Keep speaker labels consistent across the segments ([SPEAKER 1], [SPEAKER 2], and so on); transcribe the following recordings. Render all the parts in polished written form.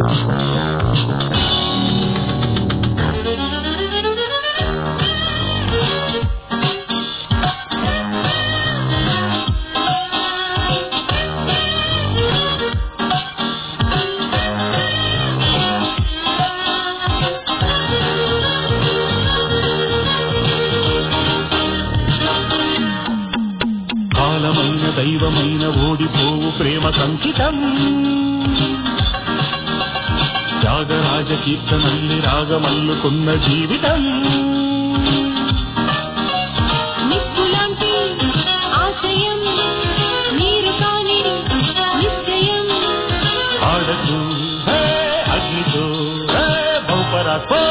[SPEAKER 1] దైవమైన ఓడిపోవు ప్రేమ సంకితం త్యాగరాజ కీర్తనల్లి రాగమల్లుకున్న జీవితం
[SPEAKER 2] నిప్పులాంటి ఆశయం నీరు కాని నిశ్చయం
[SPEAKER 1] ఆడదు అగ్నితో బహుపరాత్మో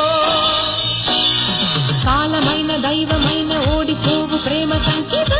[SPEAKER 2] కాలమైన దైవమైన ఓడిపోవు ప్రేమ సంకితం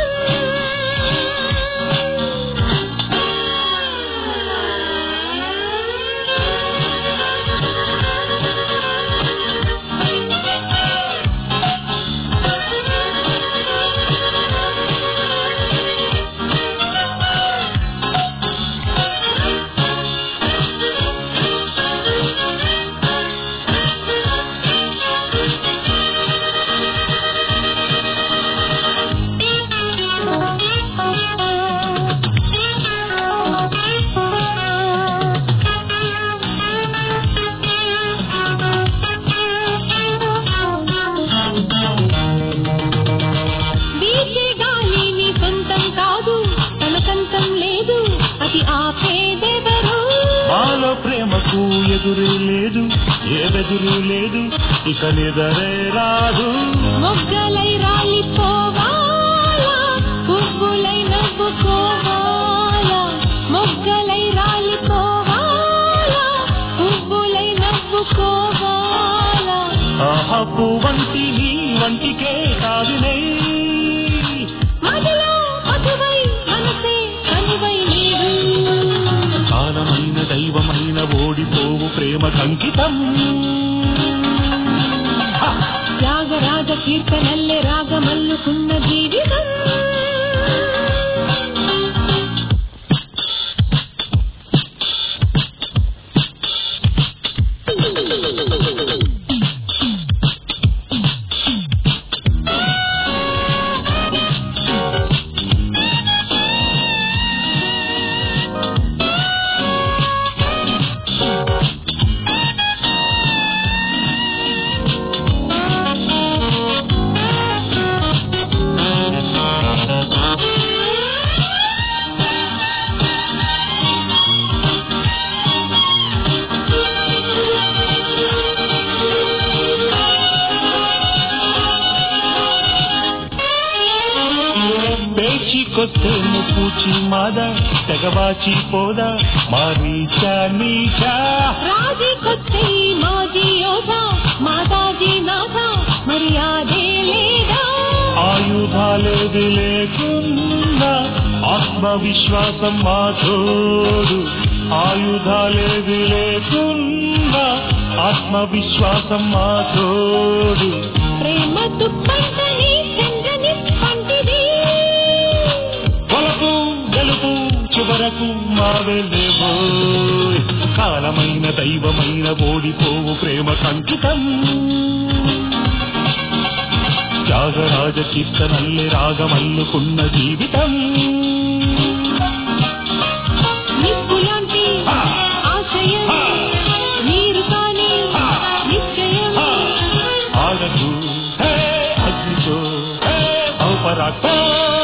[SPEAKER 1] ప్రేమకు ఎదురు లేదు ఏదెదురు లేదు ఇక నిదరే రాదు
[SPEAKER 2] మొగ్గలై రాలిపోవాలా పువ్వులై నవ్వుకోవాలా మొగ్గలై రాలిపోవాలా పువ్వులై నవ్వుకోవాలా
[SPEAKER 1] ఆహపు వంటి నీ వంటికే కాదునే
[SPEAKER 2] మదిలో మధువై మనసే కనువై నీవు
[SPEAKER 1] కాలమైన దైవమైన ఓడిపోవు ప్రేమ సంకితం
[SPEAKER 2] త్యాగరాజ కీర్తనల్లే రాగమల్లుకున్న జీవితం
[SPEAKER 1] కొత్తేము పూచి మాదా తెగవాచి పోదా మారీచా నీచా
[SPEAKER 2] రాజీ కొత్తే మాజీ యోధా మాతాజీ నాథా మర్యాదే లేదా
[SPEAKER 1] ఆయుధాలేది లేకున్నా ఆత్మవిశ్వాసం మా తోడు ఆయుధాలేది లేకున్నా ఆత్మవిశ్వాసం మా తోడు
[SPEAKER 2] ప్రేమ దుప్పంటని చంద్రని పంటిది
[SPEAKER 1] కొలకు గెలుపు చివరకు మావేలేవో కాలమైన దైవమైన ఓడిపోవు ప్రేమ సంకితం త్యాగరాజ కీర్తనల్లి రాగమల్లుకున్న జీవితం
[SPEAKER 2] నిప్పులాంటి ఆశయం నీరు కాని నిశ్చయం
[SPEAKER 1] ఆడదు అగ్నితో ఔపరాత్మో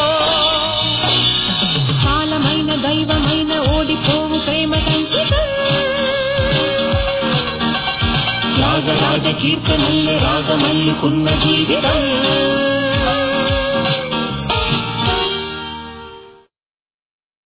[SPEAKER 2] కాలమైన దైవమైన ఓడిపోవు ప్రేమ సంకితం
[SPEAKER 1] త్యాగరాజ కీర్తనల్లి రాగమల్లుకున్న జీవితం